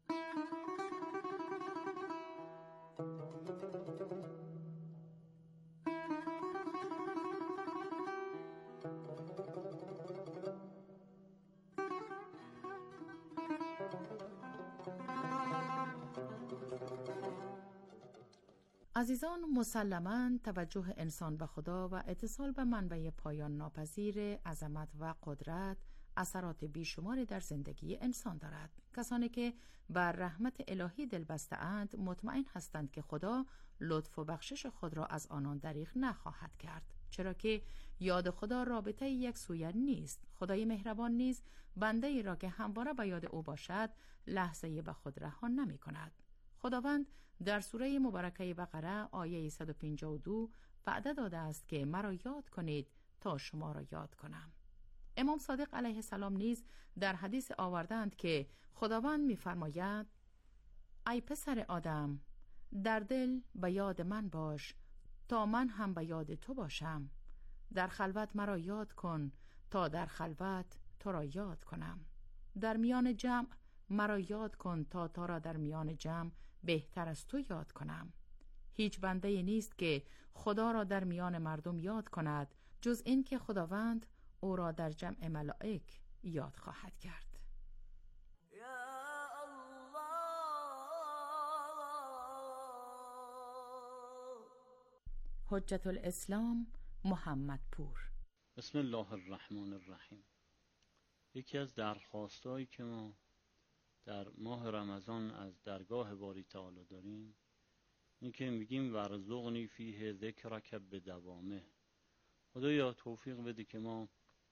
عزیزان، مسلماً توجه انسان به خدا و اتصال به منبع پایان ناپذیر عظمت و قدرت اثرات بیشماری در زندگی انسان دارد. کسانی که بر رحمت الهی دلبسته اند مطمئن هستند که خدا لطف و بخشش خود را از آنان دریغ نخواهد کرد، چرا که یاد خدا رابطه یک سویه نیست. خدای مهربان نیز بنده ای را که همواره به یاد او باشد لحظه‌ای به خود رها نمی کند. خداوند در سوره مبارکه بقره آیه صد و پنجاه و دو وعده داده است که مرا یاد کنید تا شما را یاد کنم. امام صادق علیه السلام نیز در حدیث آوردند که خداوند می‌فرماید: ای پسر آدم، در دل به یاد من باش تا من هم به یاد تو باشم. در خلوت مرا یاد کن تا در خلوت تو را یاد کنم. در میان جمع مرا یاد کن تا تا را در میان جمع بهتر از تو یاد کنم. هیچ بنده نیست که خدا را در میان مردم یاد کند جز این که خداوند او را در جمع ملائک یاد خواهد کرد. حجت الاسلام محمد پور. بسم الله الرحمن الرحیم. یکی از درخواستایی که ما در ماه رمضان از درگاه باری تعالی داریم این که میگیم ورزقنی فیه ذکرک بدوامه. خدایا توفیق بده که ما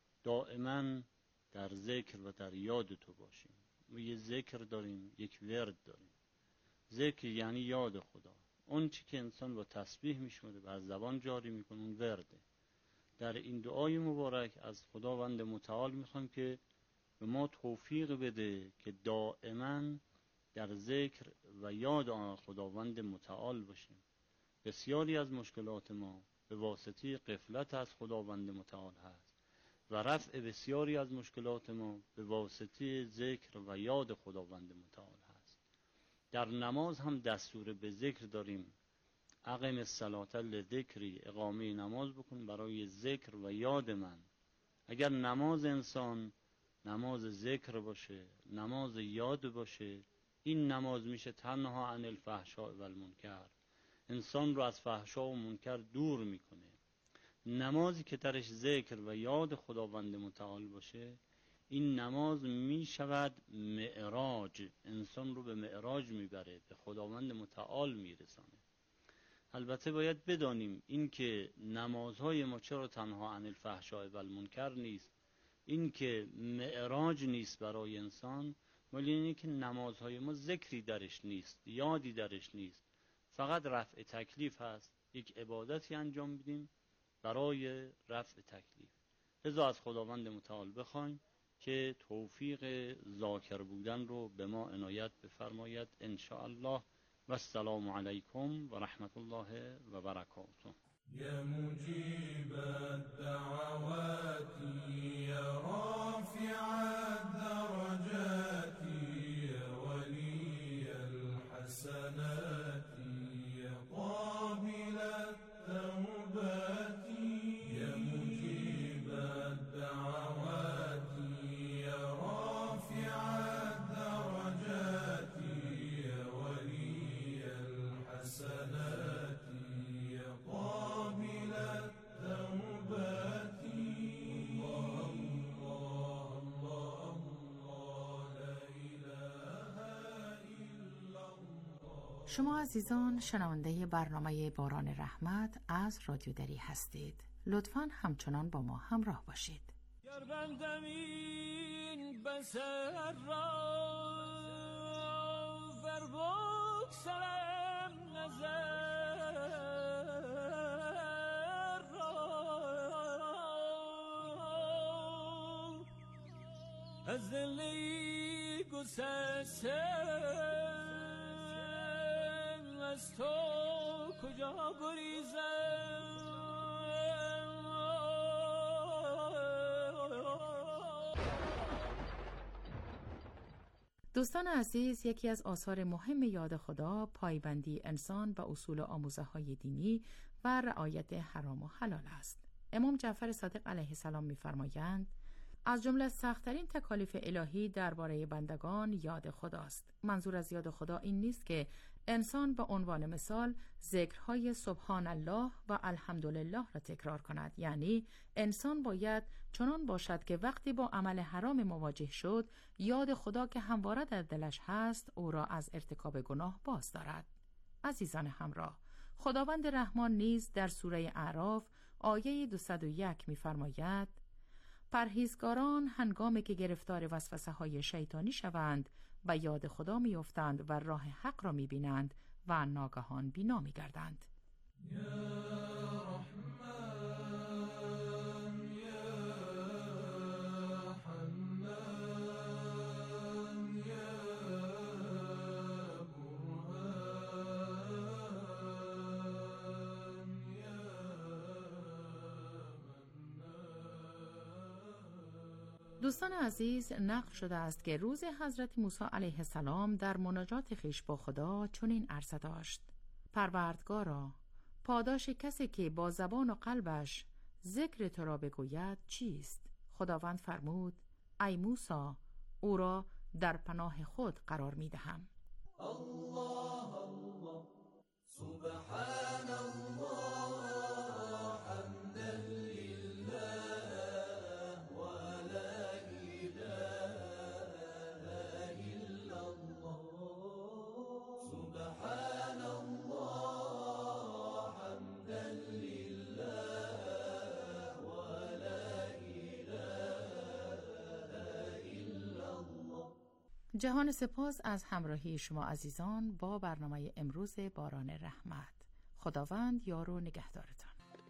دائما در ذکر و در یاد تو باشیم. ما یه ذکر داریم، یک ورد داریم. ذکر یعنی یاد خدا، اون چی که انسان با تسبیح میشمره و از زبان جاری میکنه اون ورده. در این دعای مبارک از خداوند متعال میخوام که به ما توفیق بده که دائما در ذکر و یاد آن خداوند متعال باشیم. بسیاری از مشکلات ما به واسطه غفلت از خداوند متعال هست و رفع بسیاری از مشکلات ما به واسطه ذکر و یاد خداوند متعال هست. در نماز هم دستور به ذکر داریم: اقم الصلاة لذکری، اقامه نماز بکن برای ذکر و یاد من. اگر نماز انسان نماز ذکر باشه، نماز یاد باشه، این نماز میشه تنها عن الفحشاء و المنکر، انسان رو از فحشا و منکر دور میکنه. نمازی که درش ذکر و یاد خداوند متعال باشه این نماز میشود معراج، انسان رو به معراج میبره، به خداوند متعال میرسانه. البته باید بدانیم این که نمازهای ما چرا تنها عن الفحشاء و المنکر نیست، این که معراج نیست برای انسان، ولی اینه که نمازهای ما ذکری درش نیست، یادی درش نیست، فقط رفع تکلیف هست. یک عبادتی انجام بدیم برای رفع تکلیف. لذا از خداوند متعال بخوایم که توفیق ذاکر بودن رو به ما عنایت بفرماید ان شاء الله. و السلام علیکم و رحمت الله و برکاته. یا مجیب الدعوات یا رافع الدرجات یا ولی الحسنات یا قابل التوبات یا مجیب الدعوات یا رافع الدرجات یا ولی الحسنات یا قابل التوبات. الله الله الله لا اله الا الله. شما عزیزان شنونده برنامه باران رحمت از رادیو دری هستید. لطفاً همچنان با ما همراه باشید. بندم این بسر را ور بکسرم نظر را از دلی گسسته از تو کجا گریزم. دوستان عزیز، یکی از آثار مهم یاد خدا پایبندی انسان به اصول آموزه های دینی و رعایت حرام و حلال است. امام جعفر صادق علیه السلام می‌فرمایند از جمله سخت‌ترین تکالیف الهی درباره بندگان یاد خداست. منظور از یاد خدا این نیست که انسان به عنوان مثال ذکرهای سبحان الله و الحمدلله را تکرار کند. یعنی انسان باید چنان باشد که وقتی با عمل حرام مواجه شد، یاد خدا که همواره در دلش هست او را از ارتکاب گناه باز دارد. عزیزان همراه، خداوند رحمان نیز در سوره اعراف آیه دویست و یک می‌فرماید پرهیزگاران هنگامی که گرفتار وسوسه های شیطانی شوند به یاد خدا می افتند و راه حق را می بینند و ناگهان بینا می گردند. دوستان عزیز، نقل شده است که روز حضرت موسی علیه السلام در مناجات خویش با خدا چنین عرضه داشت: پروردگارا، پاداش کسی که با زبان و قلبش ذکر تو را بگوید چیست؟ خداوند فرمود: ای موسی، او را در پناه خود قرار می دهم. الله الله سبحان الله حمدا لله جهان سپاس از همراهی شما عزیزان با برنامه امروز باران رحمت. خداوند یار و نگهدارتان.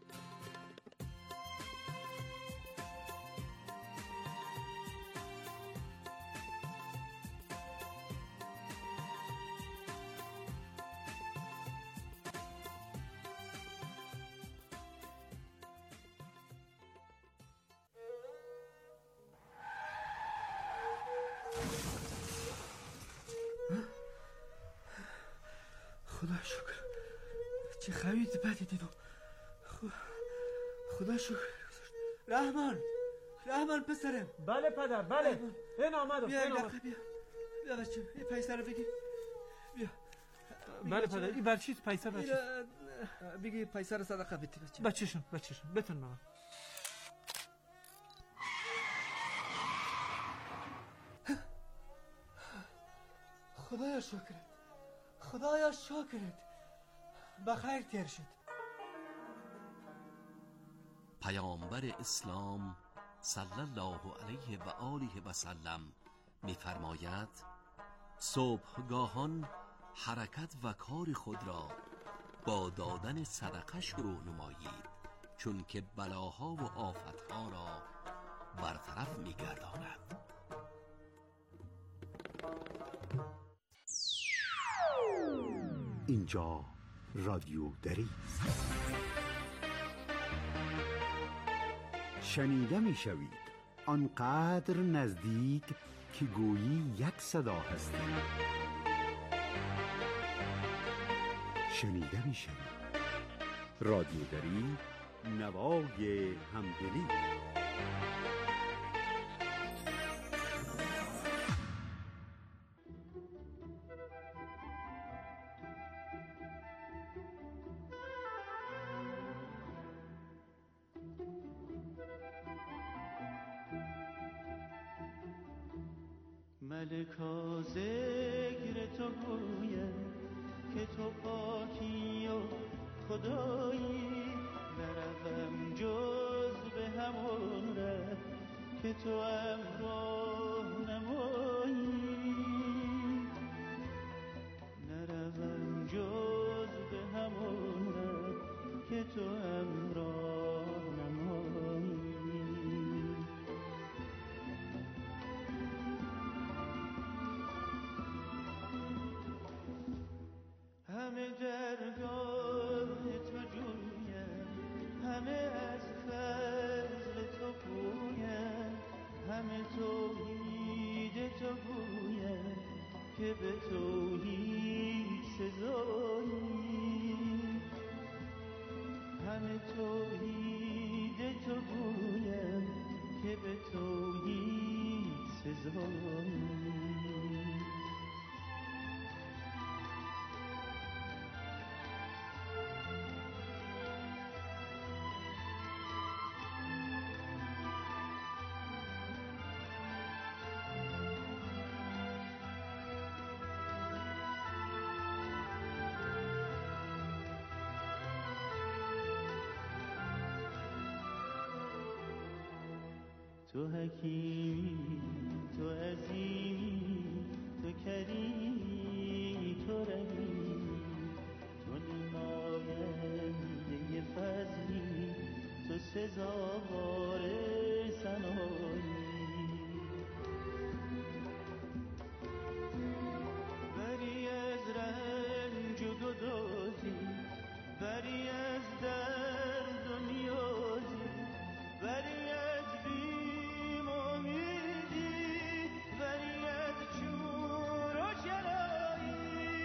خدا شکر، چه خبری بدی دیدم. خدا شکر. رحمان، رحمان پسرم. بله پدر، بله. این آمدم. بیا این دقیقه، بیا بیا بچه، این پیسه رو بگی. بیا. بله پدر، این بر چیز پیسه بچه؟ بگی پیسه رو صدقه بدی بچه. بچه‌شون، بچه‌شون بتون بابا. خدایا شکرت، خدایا شکرت، بخیر تیر شد. پیامبر اسلام صلی الله علیه و آله و سلم می‌فرماید صبحگاهان حرکت و کار خود را با دادن صدقه شروع نمایید، چون که بلاها و آفتها را برطرف می‌گرداند. اینجا رادیو دری است. شنیده می شوید آنقدر نزدیک که گویی یک صدا هستید. شنیده می شوید رادیو دری، نوای همدلی. ملکا ذکر تو گوید که تو پاکی و خدایی، نروم جز به همون ره که تو همراه نمایی، نروم جز به همون ره که تو همراه نمایی. همه درگاه تو جویم، همه از فضل تو پویم، همه توحید تو گویم که به توحید سزایی. همه توحید تو گویم که به توحید سزایی. تو حکیمی، تو عظیمی، تو کریمی، تو رحیمی، تو نماینده فضلی، تو سزاوار ثنایی. بری از رنج و گدازی، بری از درد و نیازی، بری از بیم امیدی، بری از چور و چرایی.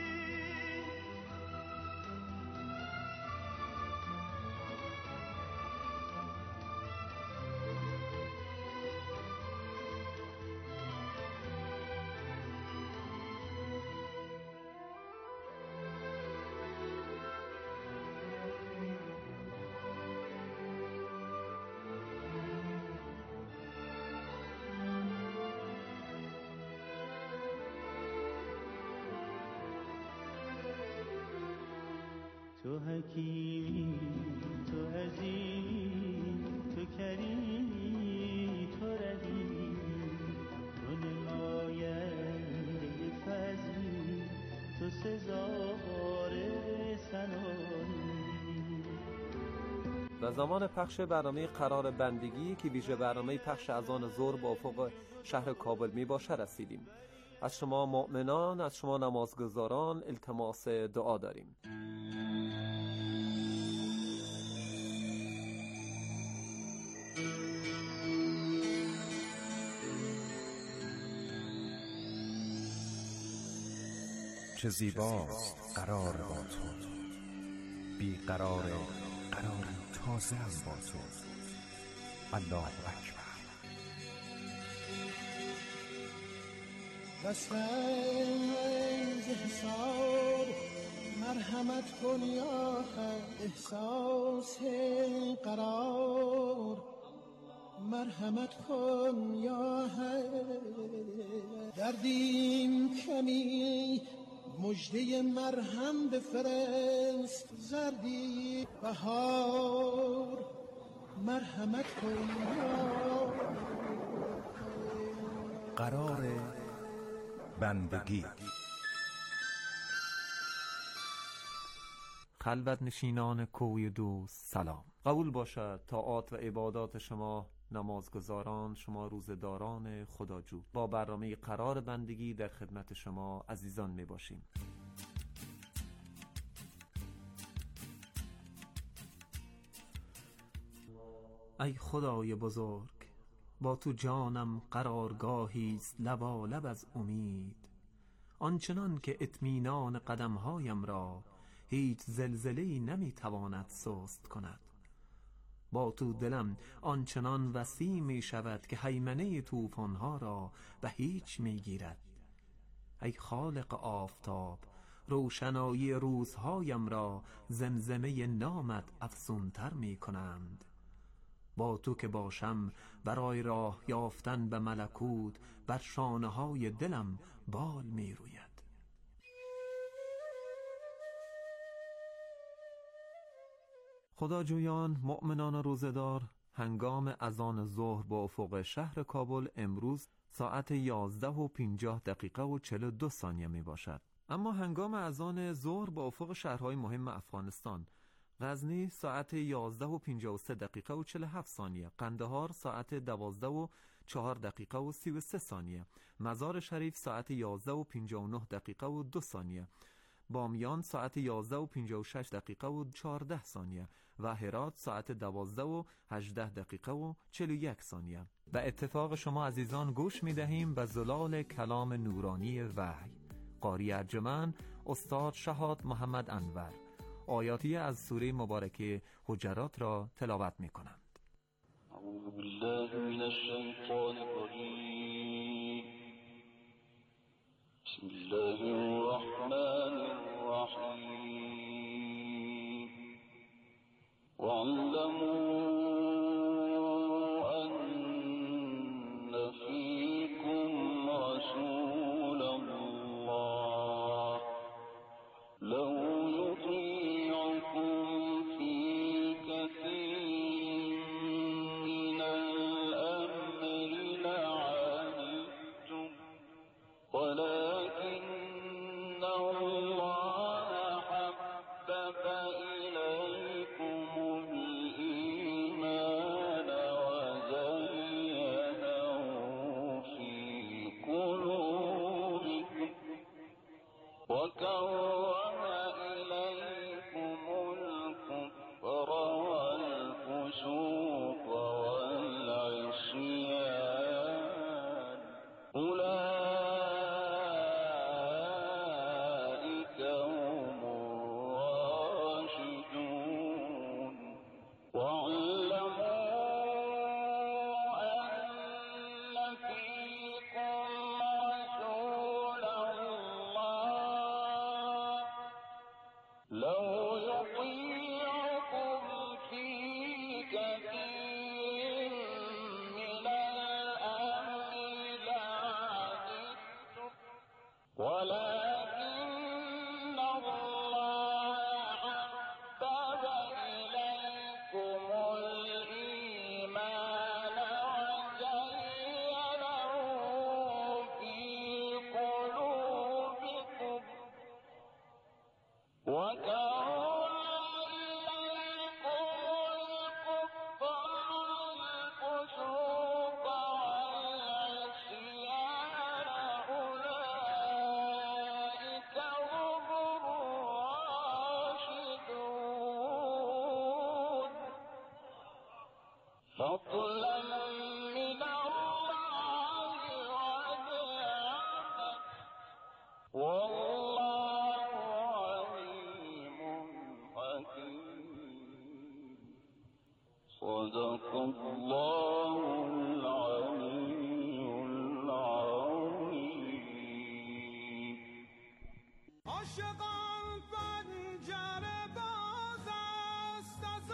تو حکیمی، تو عظیمی، تو کریمی، تو رحیمی، تو نماینده فضلی، تو سزاوار ثنایی. و زمان پخش برنامه قرار بندگی که ویژه برنامه پخش اذان ظهر با افق شهر کابل می باشه رسیدیم. از شما مؤمنان، از شما نمازگزاران التماس دعا داریم. چه زیباست قرار با تو، بی قرار قراری تازه هم با تو. الله اکبر. بسنز حساب مرحمت کن یا حق، احساس قرار مرحمت کن یا حق. دردیم کمی مجده مرهم بفرست، زردی بهار مرحمت کن یا قرار بندگی. خلوت نشینان کوی دوست سلام. قبول باشد طاعات و عبادات شما نمازگزاران، شما روزداران خداجو. با برنامه قرار بندگی در خدمت شما عزیزان می باشیم. ای خدای بزرگ، با تو جانم قرارگاهی است لبالب از امید، آنچنان که اطمینان قدمهایم را هیچ زلزله‌ای نمیتواند سست کند. با تو دلم آنچنان وسیع می شود که هیمنه طوفان‌ها را به هیچ می گیرد. ای خالق آفتاب، روشنایی روزهایم را زمزمه نامت افزونتر می کنند. با تو که باشم برای راه یافتن به ملکوت بر شانه‌های دلم بال می روید. خداجویان، مؤمنان روزدار، هنگام اذان ظهر با افق شهر کابل امروز ساعت یازده و پنجاه دقیقه و چهل و دو ثانیه می باشد. اما هنگام اذان ظهر با افق شهرهای مهم افغانستان: غزنی ساعت یازده و پنجاه و سه دقیقه و چهل و هفت ثانیه، قندهار ساعت دوازده و چهار دقیقه و سی و سه ثانیه، مزار شریف ساعت یازده و پنجاه و نه دقیقه و دو ثانیه، بامیان ساعت یازده و پنجاه و شش دقیقه و چهارده ثانیه و هرات ساعت دوازده و هجده دقیقه و چهل و یک ثانیه. به اتفاق شما عزیزان گوش می دهیم به زلال کلام نورانی وحی. قاری ارجمند استاد شهاد محمد انور آیاتی از سوره مبارکه حجرات را تلاوت می کنند. اعوذ بالله من الشیطان الرجیم. بسم الله الرحمن الرحیم. واعلموا ان فیکم رسول الله لو يطيعكم في كثير من الأمر لعنتم ولكن الله حبب إليكم الإيمان وزينه في قلوبكم وكره إليكم الكفر والفسوق والعصيان أولئك هم الراشدون. واعلموا أن فيكم رسول الله لو يطيعكم في كثير من الأمر لعنتم ولكن الله حبب إليكم الإيمان وزينه في قلوبكم وكره إليكم الكفر والفسوق والعصيان أولئك هم الراشدون. فضلا من الله ونعمة والله عليم حكيم. صدق الله العلي العظيم. عاشقان پنجره باز است از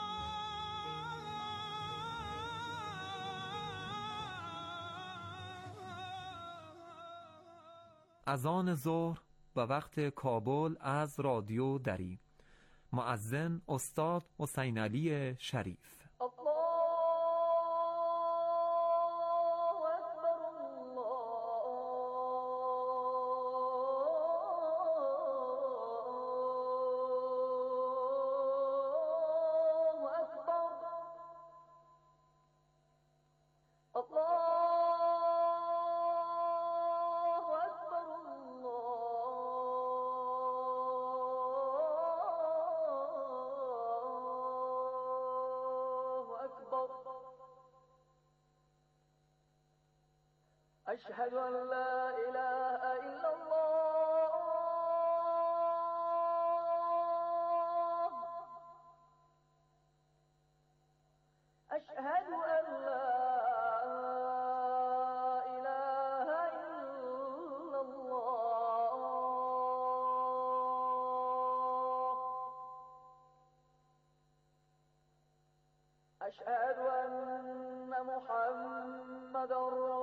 اذان ظهر به وقت کابل از رادیو دری. مؤذن استاد حسین علی شریف. أشهد أن لا إله إلا الله أشهد أن لا إله إلا الله أشهد أن محمد رسول